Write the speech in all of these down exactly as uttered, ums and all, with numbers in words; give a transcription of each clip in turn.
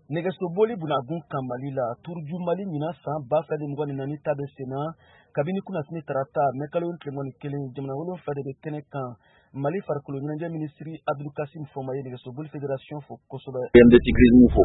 Negesoboli bunagun kamalila turju mali mina san ba fila de mugan ni naani ta bɛ senna kabini kunnafoni tarata mɛkalo tilemani kelen jamana wolonfila de bɛ kɛnɛ kan mali farikolo ɲɛnajɛ minisiri abdulkasim fɔma ye negesoboli fédération fo kosɛbɛ. de cyclisme fo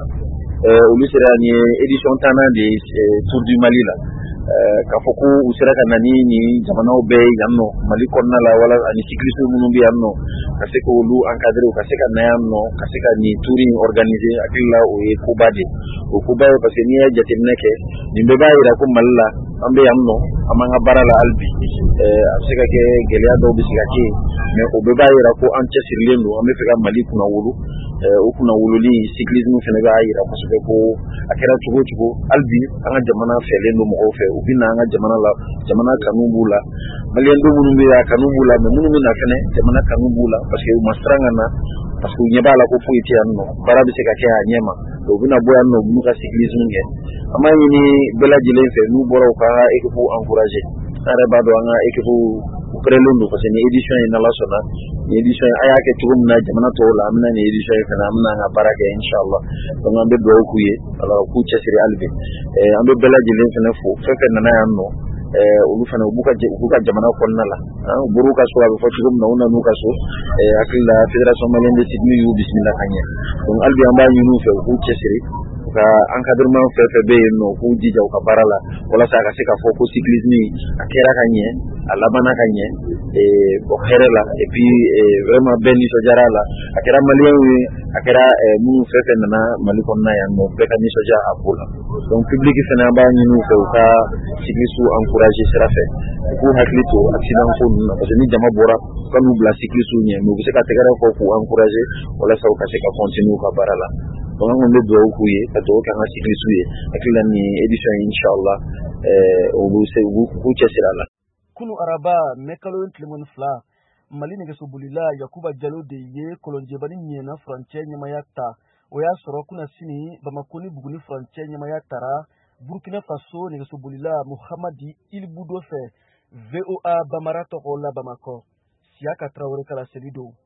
olu sera ni édition tannan de tour du mali la k'a fɔ ko u sera ka na ni jamanaw bɛɛ yan nɔ mali kɔnɔna la wala ani cyclisme minnu bɛ yan nɔ ka se k'olu encadrer ka se ka na yan nɔ ka se ka nin tour in organiser hakili la o ye koba de o koba ye parce que n'i ye jateminɛ kɛ nin bɛɛ b'a jira ko mali la an bɛ yan nɔ an b'an ka baara la hali bi a bɛ se ka kɛ gɛlɛya dɔw bɛ se ka kɛ mais o bɛɛ b'a jira ko an cɛsirilen don an bɛ fɛ ka mali kunna wolo o kunna wololi cyclisme fana b'a jira kosɛbɛ ko a kɛra cogo cogo hali bi an ka jamana fɛlen don mɔgɔw fɛ u bɛ na an ka jamana la jamana kanu b'u la maliyɛndenw minnu bɛ yan kanu b'u la mais minnu bɛ na fɛnɛ jamana kanu b'u la parce que u ma siran ka na parce que u ɲɛ b'a la ko foyi tɛ yan nɔ baara bɛ se ka kɛ a ɲɛ ma u bɛna bɔ yan nɔ u b'u ka cyclisme kɛ an b'a ɲini bɛɛ lajɛlen fɛ n'u bɔra u ka équipe encourager an yɛrɛ b'a dɔn an ka équipe u pɛrɛnlen don parce que ni édition in n'ala sɔnna ni édition in a y'a kɛ cogo min na jamana tɔw la an bɛna ni édition in fana an bɛna an ka baara kɛ inshallah donc an bɛ dugawu k'u ye ala k'u cɛsiri hali bi an bɛ bɛɛ lajɛlen fana fo fɛn fɛn nana yan nɔ olu fana u b'u ka jamana kɔnɔna la u bɔr'u ka so a bɛ fɔ cogo min na u nan'u ka so hakili la fédération malienne de cyclisme y'u bisimila ka ɲɛ donc hali bi an b'a ɲini u fɛ u k'u cɛsiri ka encadrement fɛn fɛn bɛ yen nɔ u k'u jija u ka baara la walasa a ka se ka fɔ ko cyclisme a kɛra ka ɲɛ a labanna ka ɲɛ bɔn hɛrɛ la et puis vraiment bɛɛ nisɔndiyara la a kɛra maliyɛnw ye a kɛra minnu fɛn fɛn nana mali kɔnɔna yan nɔ bɛɛ ka nisɔndiya a ko la donc public fana an b'a ɲini u fɛ u ka cyclistes encourager sira fɛ u k'u hakili to accident ko ninnu na parce que ni jama bɔra u ka n'u bila cyclistes ɲɛ mais u bɛ se ka tɛgɛrɛ fɔ k'u encourager walasa u ka se ka continuer u ka baara la donc an kɔni bɛ dugawu k'u ye ka dugawu kɛ an ka cyclistes ye hakili la nin édition in inshallah u b'u cɛsiri a la. Kunu araba mɛkalo tilemani fila mali negesobolila yakuba jalo de ye kɔlɔnjɛbani ɲɛna furancɛ ɲɛmaya ta o y'a sɔrɔ kuna sini bamako ni buguni furancɛ ɲɛmaya tara burkina faso negesobolila muhamadi ilbudo fɛ V O A bamara tɔgɔ la bamakɔ siya ka tarawele kala selido.